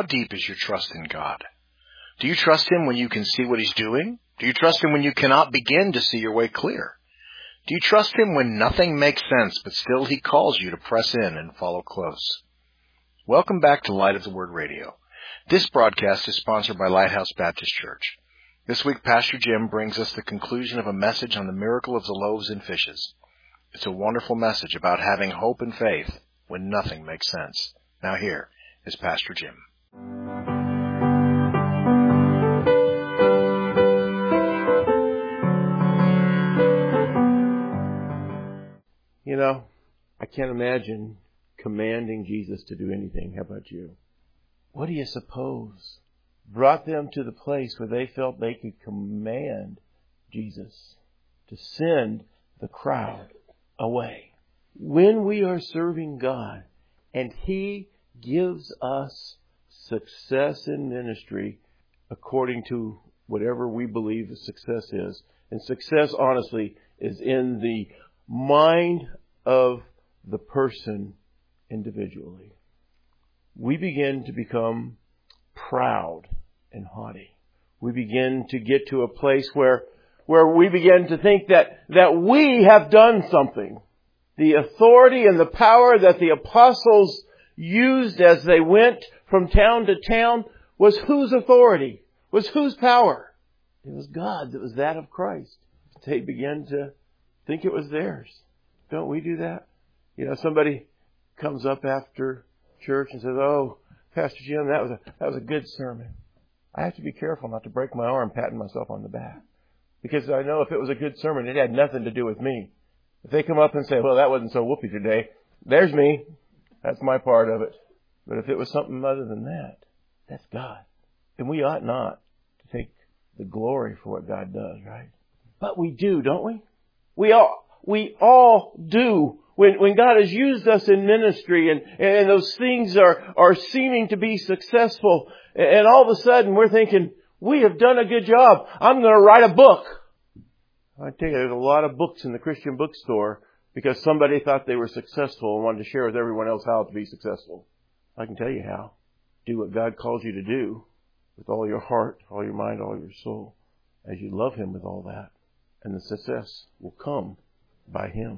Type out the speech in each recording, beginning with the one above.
deep is your trust in God? Do you trust Him when you can see what He's doing? Do you trust Him when you cannot begin to see your way clear? Do you trust Him when nothing makes sense, but still He calls you to press in and follow close? Welcome back to Light of the Word Radio. This broadcast is sponsored by Lighthouse Baptist Church. This week, Pastor Jim brings us the conclusion of a message on the miracle of the loaves and fishes. It's a wonderful message about having hope and faith when nothing makes sense. Now here is Pastor Jim. You know, I can't imagine commanding Jesus to do anything. How about you? What do you suppose brought them to the place where they felt they could command Jesus to send the crowd away? When we are serving God and He gives us success in ministry according to whatever we believe the success is, and success honestly is in the mind of the person individually, we begin to become proud and haughty. We begin to get to a place where we begin to think that we have done something. The authority and the power that the apostles used as they went from town to town was whose authority? Was whose power? It was God. It was that of Christ. They began to think it was theirs. Don't we do that? You know, somebody comes up after church and says, "Oh, Pastor Jim, that was a good sermon." I have to be careful not to break my arm patting myself on the back, because I know if it was a good sermon, it had nothing to do with me. If they come up and say, "Well, that wasn't so whoopee today," there's me. That's my part of it. But if it was something other than that, that's God. And we ought not to take the glory for what God does, right? But we do, don't we? We all do. When God has used us in ministry and those things are seeming to be successful, and all of a sudden we're thinking, we have done a good job. I'm going to write a book. I tell you, there's a lot of books in the Christian bookstore because somebody thought they were successful and wanted to share with everyone else how to be successful. I can tell you how. Do what God calls you to do with all your heart, all your mind, all your soul, as you love Him with all that. And the success will come by Him.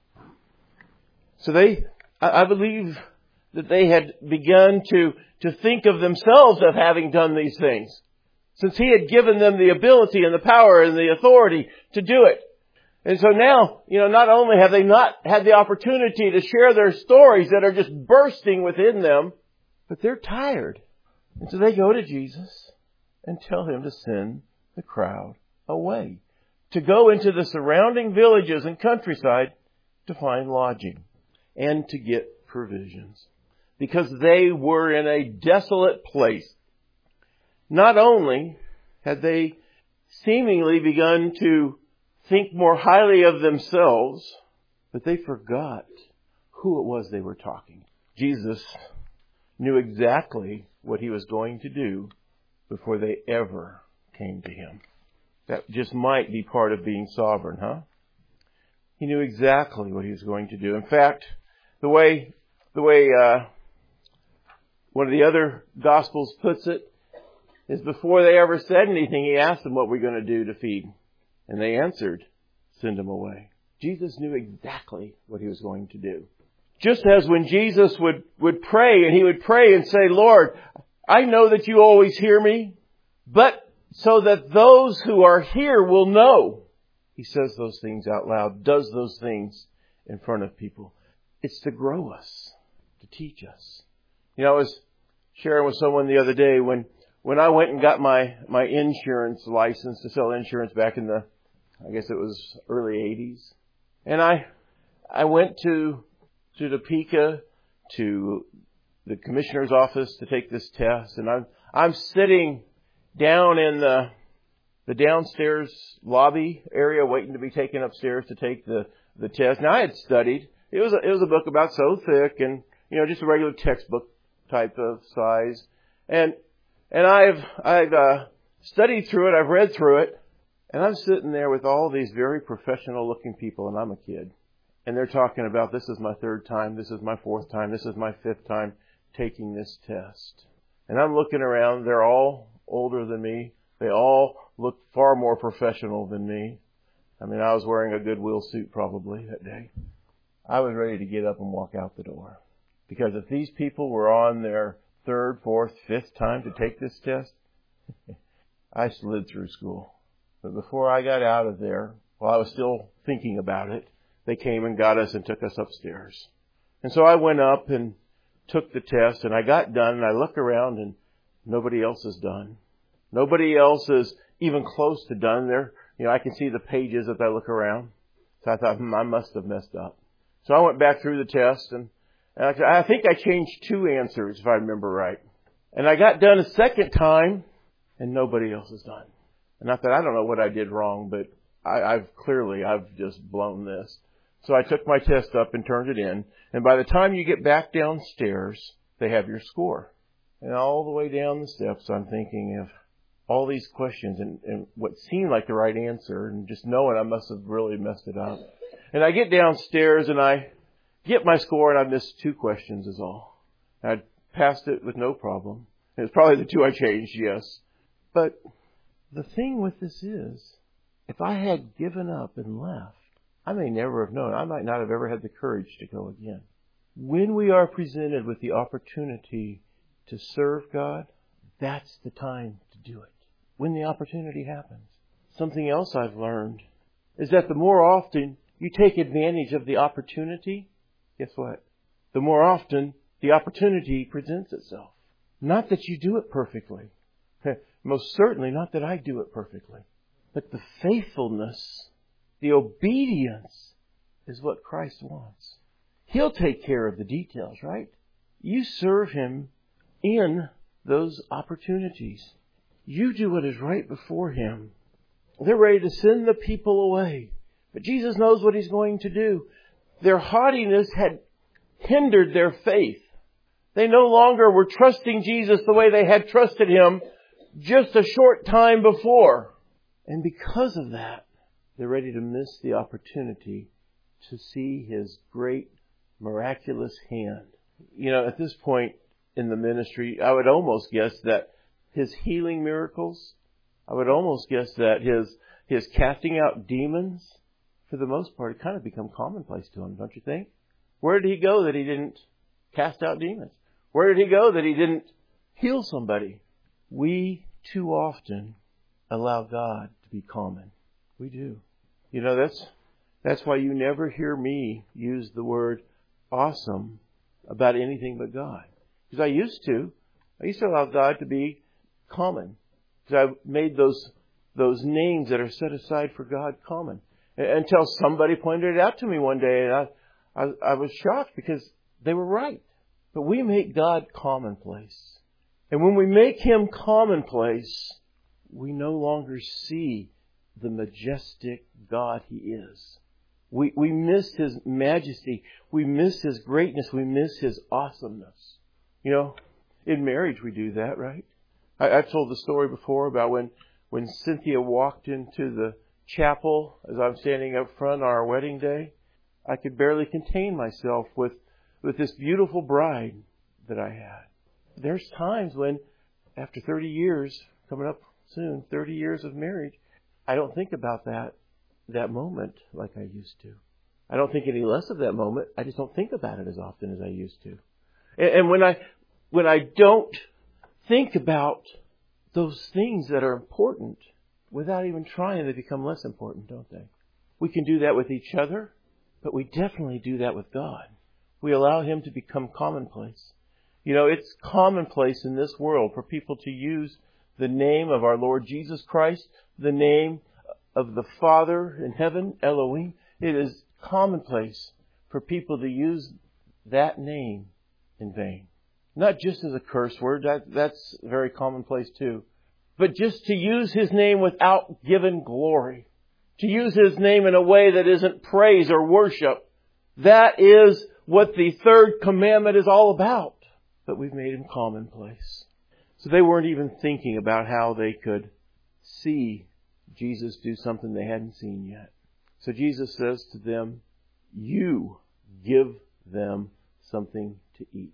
So I believe that they had begun to think of themselves of having done these things, since He had given them the ability and the power and the authority to do it. And so now, you know, not only have they not had the opportunity to share their stories that are just bursting within them, but they're tired. And so they go to Jesus and tell Him to send the crowd away, to go into the surrounding villages and countryside to find lodging and to get provisions, because they were in a desolate place. Not only had they seemingly begun to think more highly of themselves, but they forgot who it was they were talking. Jesus knew exactly what He was going to do before they ever came to Him. That just might be part of being sovereign, huh? He knew exactly what He was going to do. In fact, the way one of the other Gospels puts it is before they ever said anything, He asked them, "What we're going to do to feed?" And they answered, "Send them away." Jesus knew exactly what He was going to do. Just as when Jesus would pray, and He would pray and say, "Lord, I know that You always hear me, but so that those who are here will know." He says those things out loud, does those things in front of people. It's to grow us, to teach us. You know, I was sharing with someone the other day when I went and got my insurance license to sell insurance back in I guess it was early 80s. And I went to Topeka, to the commissioner's office to take this test. And I'm sitting down in the downstairs lobby area waiting to be taken upstairs to take the test. Now I had studied. It was a book about so thick and, you know, just a regular textbook type of size. And I've studied through it. I've read through it. And I'm sitting there with all these very professional looking people, and I'm a kid. And they're talking about, this is my third time, this is my fourth time, this is my fifth time taking this test. And I'm looking around. They're all older than me. They all look far more professional than me. I mean, I was wearing a Goodwill suit probably that day. I was ready to get up and walk out the door. Because if these people were on their third, fourth, fifth time to take this test, I slid through school. But before I got out of there, while I was still thinking about it, they came and got us and took us upstairs. And so I went up and took the test, and I got done, and I look around, and nobody else is done. Nobody else is even close to done. There, I can see the pages as I look around. So I thought, I must have messed up. So I went back through the test, and I think I changed 2 answers, if I remember right. And I got done a second time, and nobody else is done. And I thought, I don't know what I did wrong, but I've just blown this. So I took my test up and turned it in. And by the time you get back downstairs, they have your score. And all the way down the steps, I'm thinking of all these questions and what seemed like the right answer, and just knowing I must have really messed it up. And I get downstairs and I get my score, and I missed 2 questions is all. I passed it with no problem. It was probably the 2 I changed, yes. But the thing with this is, if I had given up and left, I may never have known. I might not have ever had the courage to go again. When we are presented with the opportunity to serve God, that's the time to do it. When the opportunity happens. Something else I've learned is that the more often you take advantage of the opportunity, guess what? The more often the opportunity presents itself. Not that you do it perfectly. Most certainly not that I do it perfectly. But the faithfulness, the obedience is what Christ wants. He'll take care of the details, right? You serve Him in those opportunities. You do what is right before Him. They're ready to send the people away. But Jesus knows what He's going to do. Their haughtiness had hindered their faith. They no longer were trusting Jesus the way they had trusted Him just a short time before. And because of that, they're ready to miss the opportunity to see His great, miraculous hand. At this point in the ministry, I would almost guess that His healing miracles, I would almost guess that His casting out demons, for the most part, it kind of become commonplace to Him, don't you think? Where did He go that He didn't cast out demons? Where did He go that He didn't heal somebody? We too often allow God to be common. We do. That's why you never hear me use the word awesome about anything but God. Because I used to allow God to be common. Because I made those names that are set aside for God common. Until somebody pointed it out to me one day, and I was shocked because they were right. But we make God commonplace. And when we make Him commonplace, we no longer see the majestic God He is. We miss His majesty. We miss His greatness. We miss His awesomeness. In marriage we do that, right? I've told the story before about when Cynthia walked into the chapel as I'm standing up front on our wedding day. I could barely contain myself with this beautiful bride that I had. There's times when, after 30 years, coming up soon, 30 years of marriage, I don't think about that moment like I used to. I don't think any less of that moment. I just don't think about it as often as I used to. And when I don't think about those things that are important, without even trying, they become less important, don't they? We can do that with each other, but we definitely do that with God. We allow Him to become commonplace. It's commonplace in this world for people to use the name of our Lord Jesus Christ, the name of the Father in heaven, Elohim. It is commonplace for people to use that name in vain. Not just as a curse word, that's very commonplace too. But just to use His name without giving glory. To use His name in a way that isn't praise or worship. That is what the third commandment is all about. But we've made Him commonplace. So they weren't even thinking about how they could see Jesus do something they hadn't seen yet. So Jesus says to them, you give them something to eat.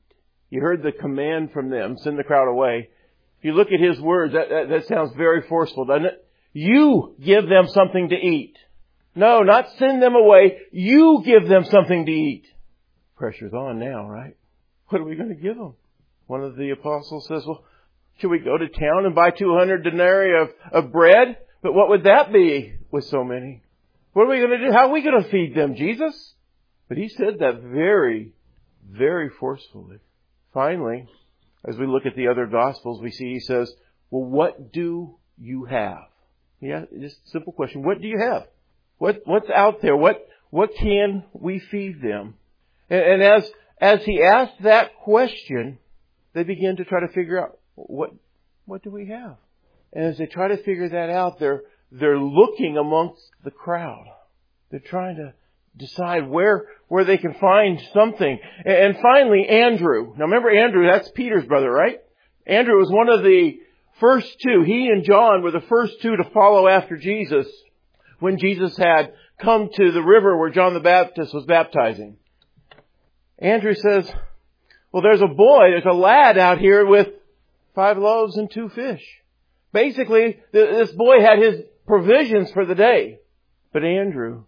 You heard the command from them, send the crowd away. If you look at His words, that sounds very forceful, doesn't it? You give them something to eat. No, not send them away. You give them something to eat. Pressure's on now, right? What are we going to give them? One of the apostles says, well, should we go to town and buy 200 denarii of bread? But what would that be with so many? What are we going to do? How are we going to feed them, Jesus? But He said that very, very forcefully. Finally, as we look at the other Gospels, we see He says, well, what do you have? Yeah, just a simple question. What do you have? What's out there? What can we feed them? And as He asked that question, they begin to try to figure out, what do we have? And as they try to figure that out, they're looking amongst the crowd. They're trying to decide where they can find something. And finally, Andrew. Now remember Andrew, that's Peter's brother, right? Andrew was one of the first two. He and John were the first two to follow after Jesus when Jesus had come to the river where John the Baptist was baptizing. Andrew says, well, there's a lad out here with 5 loaves and 2 fish. Basically, this boy had his provisions for the day. But Andrew,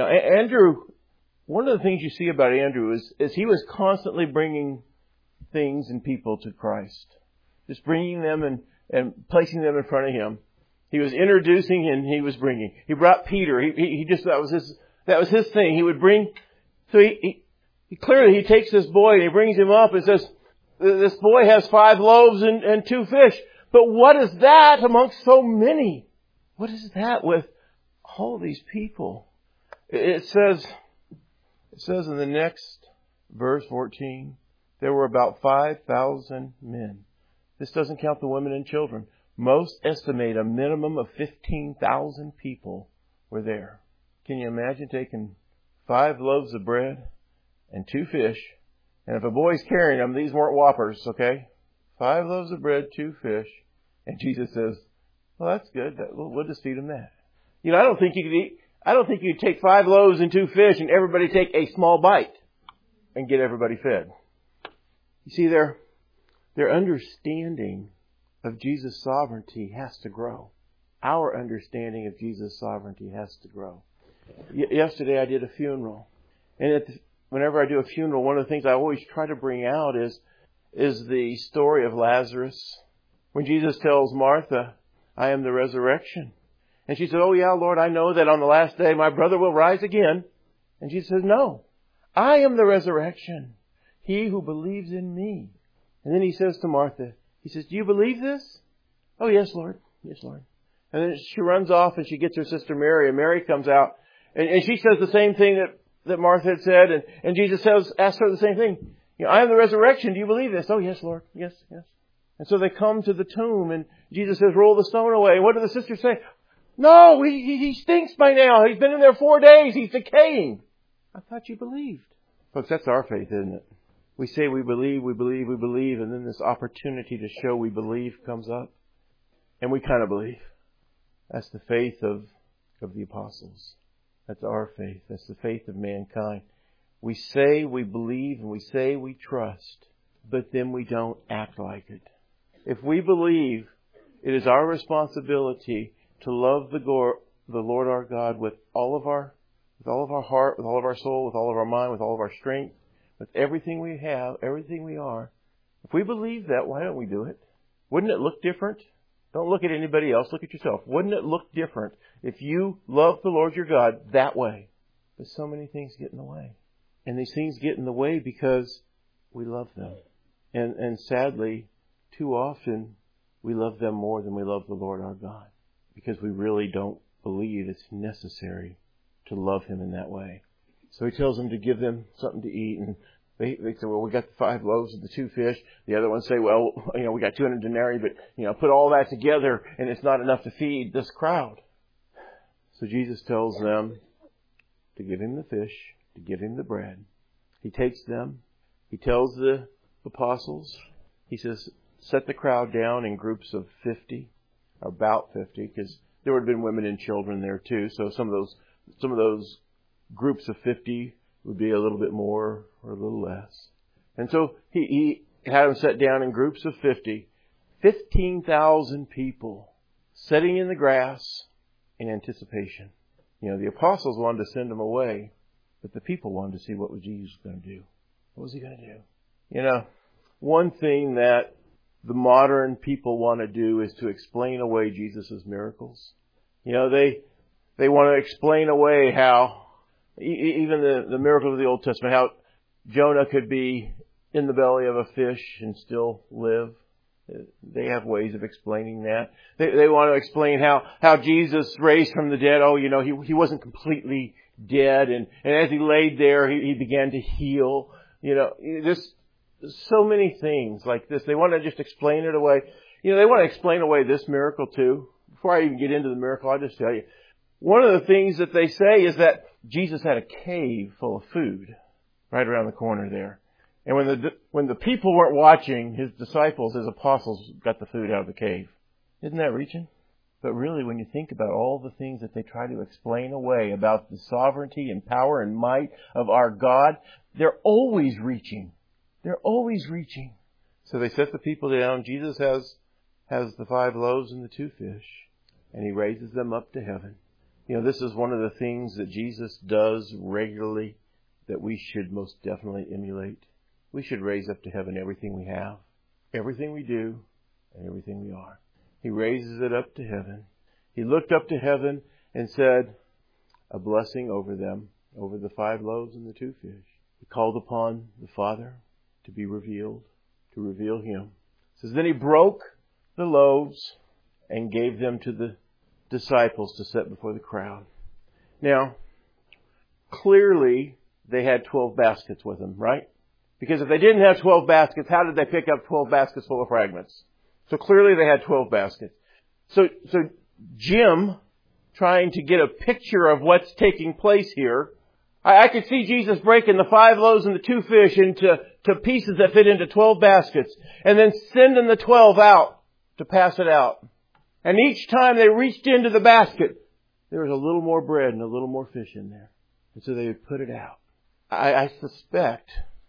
one of the things you see about Andrew is he was constantly bringing things and people to Christ. Just bringing them and placing them in front of Him. He was introducing and he was bringing. He brought Peter. That was his thing. He would bring, so he clearly takes this boy and he brings him up and says, this boy has 5 loaves and 2 fish. But what is that amongst so many? What is that with all these people? It says in the next verse 14, there were about 5,000 men. This doesn't count the women and children. Most estimate a minimum of 15,000 people were there. Can you imagine taking 5 loaves of bread and 2 fish? And if a boy's carrying them, these weren't Whoppers, okay? 5 loaves of bread, 2 fish. And Jesus says, well, that's good. We'll just feed them that. I don't think you could take 5 loaves and 2 fish and everybody take a small bite and get everybody fed. You see, their understanding of Jesus' sovereignty has to grow. Our understanding of Jesus' sovereignty has to grow. Yesterday I did a funeral. And whenever I do a funeral, one of the things I always try to bring out is the story of Lazarus. When Jesus tells Martha, I am the resurrection. And she said, oh yeah, Lord, I know that on the last day my brother will rise again. And Jesus says, no, I am the resurrection. He who believes in me. And then He says to Martha, He says, do you believe this? Oh, yes, Lord. Yes, Lord. And then she runs off and she gets her sister Mary, and Mary comes out and she says the same thing that Martha had said. And Jesus asks her the same thing. I am the resurrection. Do you believe this? Oh, yes, Lord. Yes, yes. And so they come to the tomb and Jesus says, roll the stone away. What do the sisters say? No, he stinks by now. He's been in there 4 days. He's decaying. I thought you believed. Folks, that's our faith, isn't it? We say we believe, and then this opportunity to show we believe comes up. And we kind of believe. That's the faith of the apostles. That's our faith. That's the faith of mankind. We say we believe and we say we trust, but then we don't act like it. If we believe, it is our responsibility to love the Lord our God with all of our heart, with all of our soul, with all of our mind, with all of our strength, with everything we have, everything we are. If we believe that, why don't we do it? Wouldn't it look different? Don't look at anybody else. Look at yourself. Wouldn't it look different if you love the Lord your God that way? But so many things get in the way. And these things get in the way because we love them. And sadly, too often, we love them more than we love the Lord our God. Because we really don't believe it's necessary to love Him in that way. So He tells them to give them something to eat. And they say, well, we got the 5 loaves and the 2 fish. The other ones say, well, we got 200 denarii, but, put all that together and it's not enough to feed this crowd. So Jesus tells them to give Him the fish, to give Him the bread. He takes them. He tells the apostles, He says, set the crowd down in groups of 50, about 50, because there would have been women and children there too. So some of those groups of 50 would be a little bit more or a little less. And so he had them set down in groups of 50. 15,000 people sitting in the grass in anticipation. The apostles wanted to send them away, but the people wanted to see what was Jesus going to do. What was he going to do? One thing that the modern people want to do is to explain away Jesus' miracles. They want to explain away how, even the miracles of the Old Testament, how Jonah could be in the belly of a fish and still live. They have ways of explaining that. They want to explain how Jesus raised from the dead. He wasn't completely dead. And as he laid there, he began to heal. There's so many things like this. They want to just explain it away. They want to explain away this miracle too. Before I even get into the miracle, I'll just tell you. One of the things that they say is that Jesus had a cave full of food right around the corner there. And when the people weren't watching, his disciples, his apostles, got the food out of the cave. Isn't that reaching? But really, when you think about all the things that they try to explain away about the sovereignty and power and might of our God, they're always reaching. They're always reaching. So they set the people down. Jesus has the 5 loaves and the 2 fish, and he raises them up to heaven. This is one of the things that Jesus does regularly that we should most definitely emulate. We should raise up to heaven everything we have, everything we do, and everything we are. He raises it up to heaven. He looked up to heaven and said a blessing over them, over the 5 loaves and the 2 fish. He called upon the Father to be revealed, to reveal him. It says, then he broke the loaves and gave them to the disciples to set before the crowd. Now, clearly they had 12 baskets with them, right? Because if they didn't have 12 baskets, how did they pick up 12 baskets full of fragments? So clearly they had 12 baskets. So Jim, trying to get a picture of what's taking place here, I could see Jesus breaking the 5 loaves and the 2 fish into pieces that fit into 12 baskets, and then sending the 12 out to pass it out. And each time they reached into the basket, there was a little more bread and a little more fish in there. And so they would put it out. I suspect,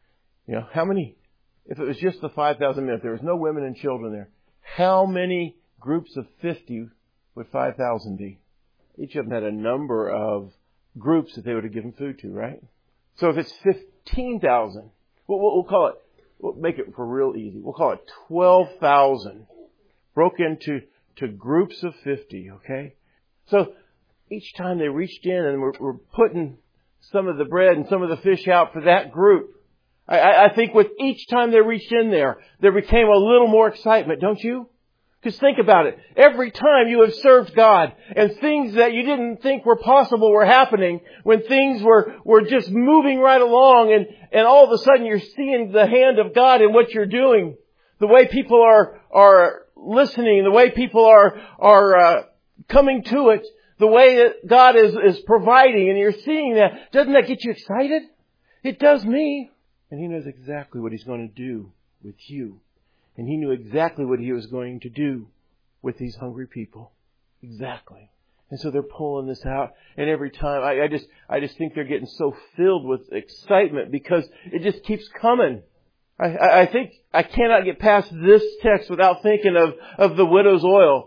how many, if it was just the 5,000 men, if there was no women and children there, how many groups of 50 would 5,000 be? Each of them had a number of groups that they would have given food to, right? So if it's 15,000, we'll call it, we'll make it for real easy. We'll call it 12,000 broke into groups of 50, okay? So each time they reached in and were putting some of the bread and some of the fish out for that group, I think with each time they reached in there became a little more excitement, don't you? Because think about it. Every time you have served God and things that you didn't think were possible were happening, when things were just moving right along and all of a sudden you're seeing the hand of God in what you're doing, the way people are listening, the way people are coming to it, the way that God is providing, and you're seeing that. Doesn't that get you excited? It does me. And He knows exactly what He's going to do with you. And He knew exactly what He was going to do with these hungry people. Exactly. And so they're pulling this out. And every time, I just think they're getting so filled with excitement because it just keeps coming. I think I cannot get past this text without thinking of the widow's oil.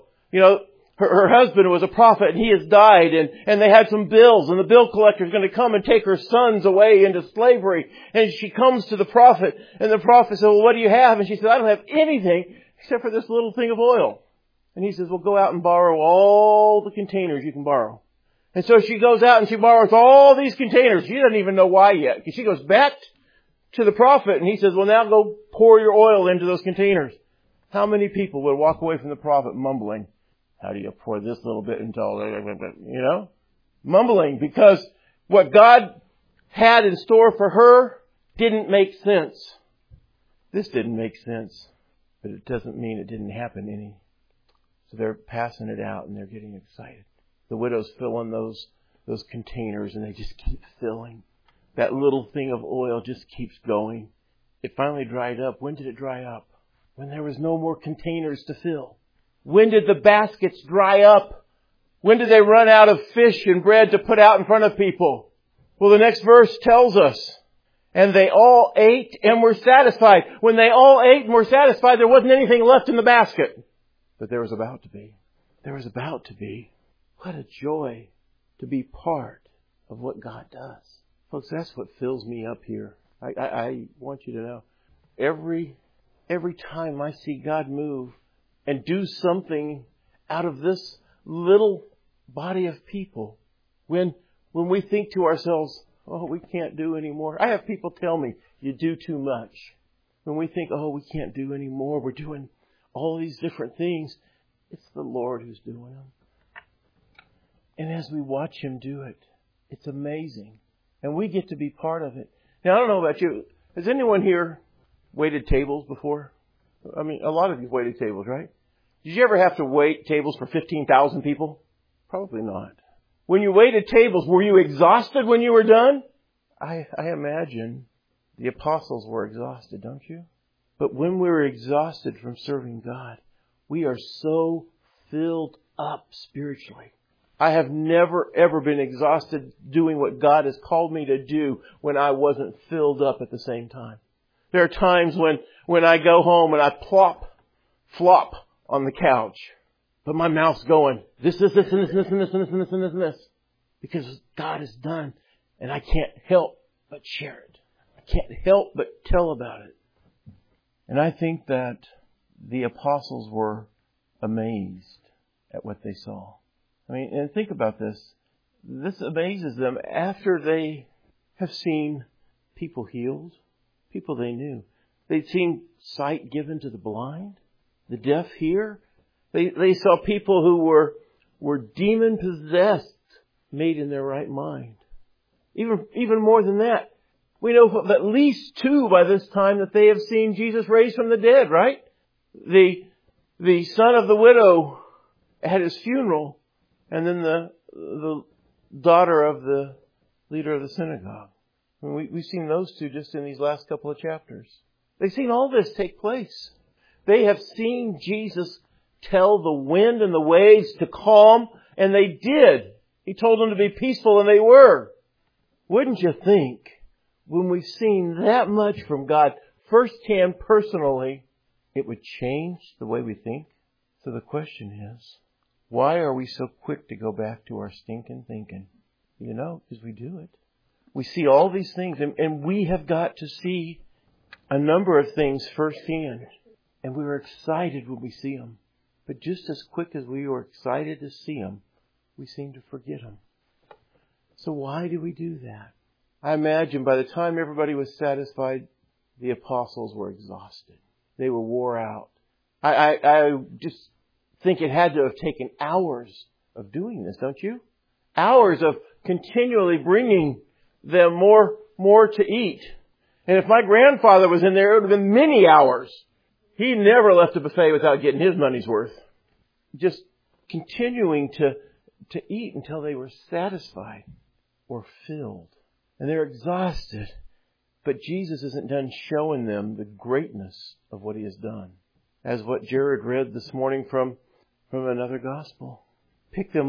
Her husband was a prophet and he has died and they had some bills and the bill collector is going to come and take her sons away into slavery. And she comes to the prophet and the prophet said, well, what do you have? And she said, I don't have anything except for this little thing of oil. And he says, well, go out and borrow all the containers you can borrow. And so she goes out and she borrows all these containers. She doesn't even know why yet. Because she goes back to the prophet and he says, well, now go pour your oil into those containers. How many people would walk away from the prophet mumbling, how do you pour this little bit into all that? Mumbling, because what God had in store for her didn't make sense. This didn't make sense, but it doesn't mean it didn't happen any. So they're passing it out and they're getting excited. The widow's filling those containers and they just keep filling. That little thing of oil just keeps going. It finally dried up. When did it dry up? When there was no more containers to fill. When did the baskets dry up? When did they run out of fish and bread to put out in front of people? Well, the next verse tells us. And they all ate and were satisfied. When they all ate and were satisfied, there wasn't anything left in the basket. But there was about to be. There was about to be. What a joy to be part of what God does. Folks, that's what fills me up here. I want you to know. Every time I see God move and do something out of this little body of people, when we think to ourselves, oh, we can't do anymore. I have people tell me, you do too much. When we think, oh, we can't do anymore, we're doing all these different things, it's the Lord who's doing them. And as we watch Him do it, it's amazing. And we get to be part of it. Now, I don't know about you. Has anyone here waited tables before? I mean, a lot of you waited tables, right? Did you ever have to wait tables for 15,000 people? Probably not. When you waited tables, were you exhausted when you were done? I imagine the apostles were exhausted, don't you? But when we're exhausted from serving God, we are so filled up spiritually. I have never, ever been exhausted doing what God has called me to do when I wasn't filled up at the same time. There are times when I go home and I flop on the couch, but my mouth's going, this, and this. Because God is done, and I can't help but share it. I can't help but tell about it. And I think that the apostles were amazed at what they saw. I mean, and think about this. This amazes them after they have seen people healed, people they knew. They'd seen sight given to the blind, the deaf hear. They saw people who were demon possessed, made in their right mind. Even more than that, we know of at least 2 by this time that they have seen Jesus raised from the dead, right? The son of the widow at his funeral, and then the daughter of the leader of the synagogue. I mean, we've seen those 2 just in these last couple of chapters. They've seen all this take place. They have seen Jesus tell the wind and the waves to calm, and they did. He told them to be peaceful, and they were. Wouldn't you think, when we've seen that much from God firsthand, personally, it would change the way we think? So the question is, why are we so quick to go back to our stinking thinking? You know, because we do it. We see all these things, and we have got to see a number of things firsthand. And we were excited when we see them. But just as quick as we were excited to see them, we seem to forget them. So why do we do that? I imagine by the time everybody was satisfied, the apostles were exhausted. They were wore out. I just think it had to have taken hours of doing this, don't you? Hours of continually bringing them more to eat. And if my grandfather was in there, it would have been many hours. He never left a buffet without getting his money's worth. Just continuing to eat until they were satisfied or filled. And they're exhausted. But Jesus isn't done showing them the greatness of what He has done. As what Jared read this morning from another gospel. Pick the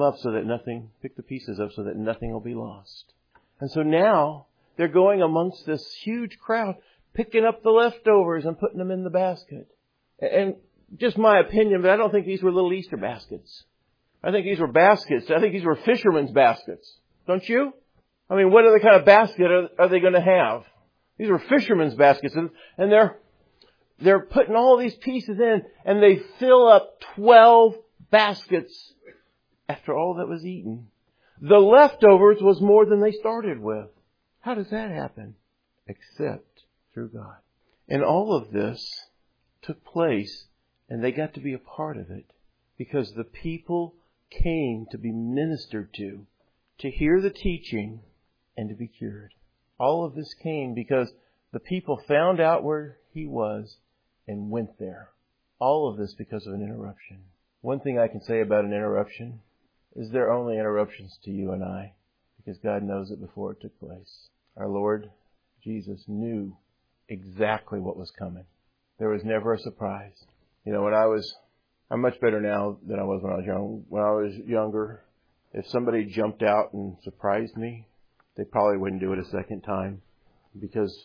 pieces up so that nothing will be lost. And so now they're going amongst this huge crowd, picking up the leftovers and putting them in the basket. And just my opinion, but I don't think these were little Easter baskets. I think these were baskets. I think these were fishermen's baskets. Don't you? I mean, what other kind of basket are they going to have? These were fishermen's baskets. And they're putting all these pieces in, and they fill up 12 baskets after all that was eaten. The leftovers was more than they started with. How does that happen? Except through God. And all of this took place, and they got to be a part of it, because the people came to be ministered to hear the teaching, and to be cured. All of this came because the people found out where He was and went there. All of this because of an interruption. One thing I can say about an interruption is they're only interruptions to you and I, because God knows it before it took place. Our Lord Jesus knew exactly what was coming. There was never a surprise. You know, I'm much better now than I was when I was young. When I was younger, if somebody jumped out and surprised me, they probably wouldn't do it a second time, because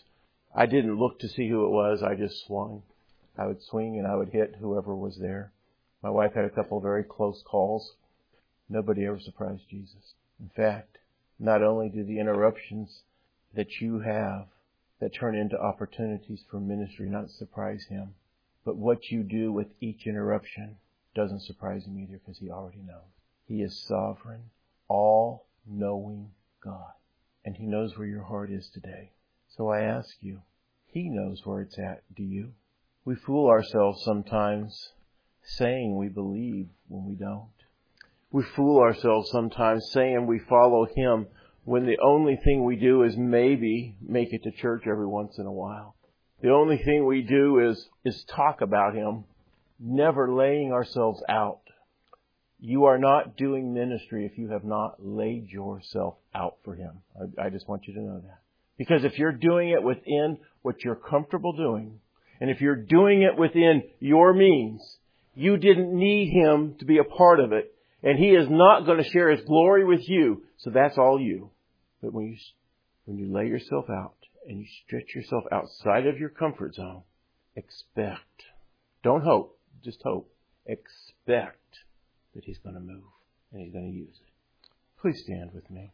I didn't look to see who it was. I just swung. I would swing and I would hit whoever was there. My wife had a couple of very close calls. Nobody ever surprised Jesus. In fact, not only do the interruptions that you have that turn into opportunities for ministry not surprise him, but what you do with each interruption doesn't surprise him either, because he already knows. He is sovereign, all-knowing God. And he knows where your heart is today. So I ask you, he knows where it's at. Do you? We fool ourselves sometimes saying we believe when we don't. We fool ourselves sometimes saying we follow him when the only thing we do is maybe make it to church every once in a while. The only thing we do is talk about him, never laying ourselves out. You are not doing ministry if you have not laid yourself out for him. I just want you to know that. Because if you're doing it within what you're comfortable doing, and if you're doing it within your means, you didn't need him to be a part of it. And he is not going to share his glory with you. So that's all you. But when you lay yourself out and you stretch yourself outside of your comfort zone, expect. Don't hope. Just hope. Expect that he's going to move and he's going to use it. Please stand with me.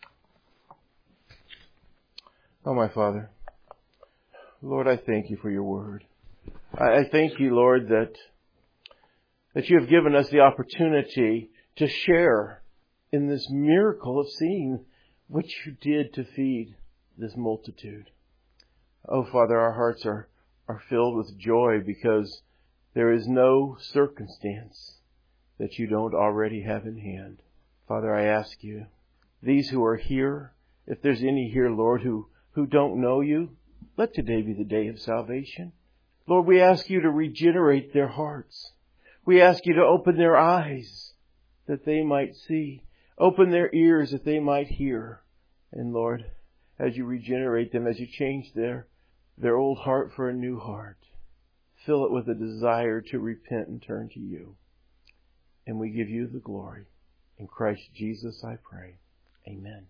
Oh, my Father. Lord, I thank you for your word. I thank you, Lord, that you have given us the opportunity to share in this miracle of seeing what you did to feed this multitude. Oh, Father, our hearts are filled with joy because there is no circumstance that you don't already have in hand. Father, I ask you, these who are here, if there's any here, Lord, who don't know you, let today be the day of salvation. Lord, we ask you to regenerate their hearts. We ask you to open their eyes that they might see. Open their ears that they might hear. And Lord, as you regenerate them, as you change their old heart for a new heart, fill it with a desire to repent and turn to you. And we give you the glory. In Christ Jesus I pray. Amen.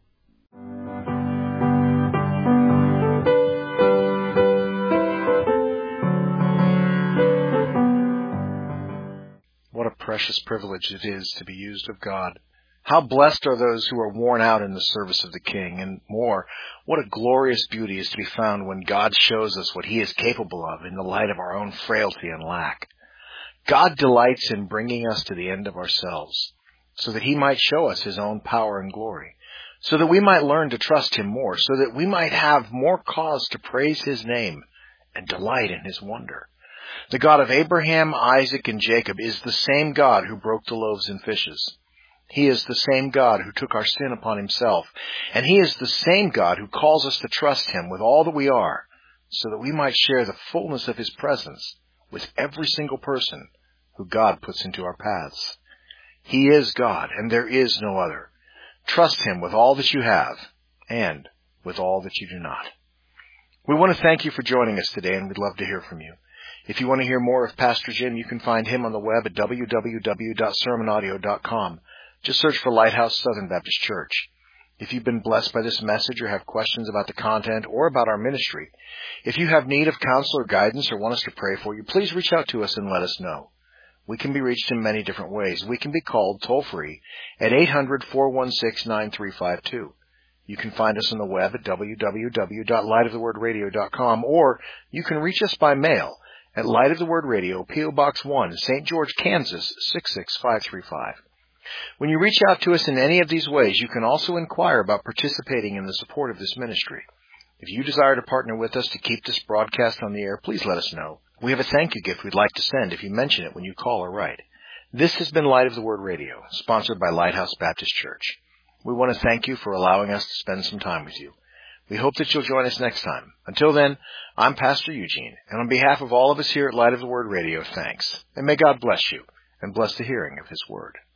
What a precious privilege it is to be used of God. How blessed are those who are worn out in the service of the King. And more, what a glorious beauty is to be found when God shows us what he is capable of in the light of our own frailty and lack. God delights in bringing us to the end of ourselves, so that he might show us his own power and glory, so that we might learn to trust him more, so that we might have more cause to praise his name and delight in his wonder. The God of Abraham, Isaac, and Jacob is the same God who broke the loaves and fishes. He is the same God who took our sin upon himself, and he is the same God who calls us to trust him with all that we are, so that we might share the fullness of his presence with every single person who God puts into our paths. He is God, and there is no other. Trust him with all that you have, and with all that you do not. We want to thank you for joining us today, and we'd love to hear from you. If you want to hear more of Pastor Jim, you can find him on the web at www.sermonaudio.com. Just search for Lighthouse Southern Baptist Church. If you've been blessed by this message or have questions about the content or about our ministry, if you have need of counsel or guidance or want us to pray for you, please reach out to us and let us know. We can be reached in many different ways. We can be called toll-free at 800-416-9352. You can find us on the web at www.lightofthewordradio.com, or you can reach us by mail at Light of the Word Radio, P.O. Box 1, St. George, Kansas, 66535. When you reach out to us in any of these ways, you can also inquire about participating in the support of this ministry. If you desire to partner with us to keep this broadcast on the air, please let us know. We have a thank you gift we'd like to send if you mention it when you call or write. This has been Light of the Word Radio, sponsored by Lighthouse Baptist Church. We want to thank you for allowing us to spend some time with you. We hope that you'll join us next time. Until then, I'm Pastor Eugene, and on behalf of all of us here at Light of the Word Radio, thanks. And may God bless you, and bless the hearing of his word.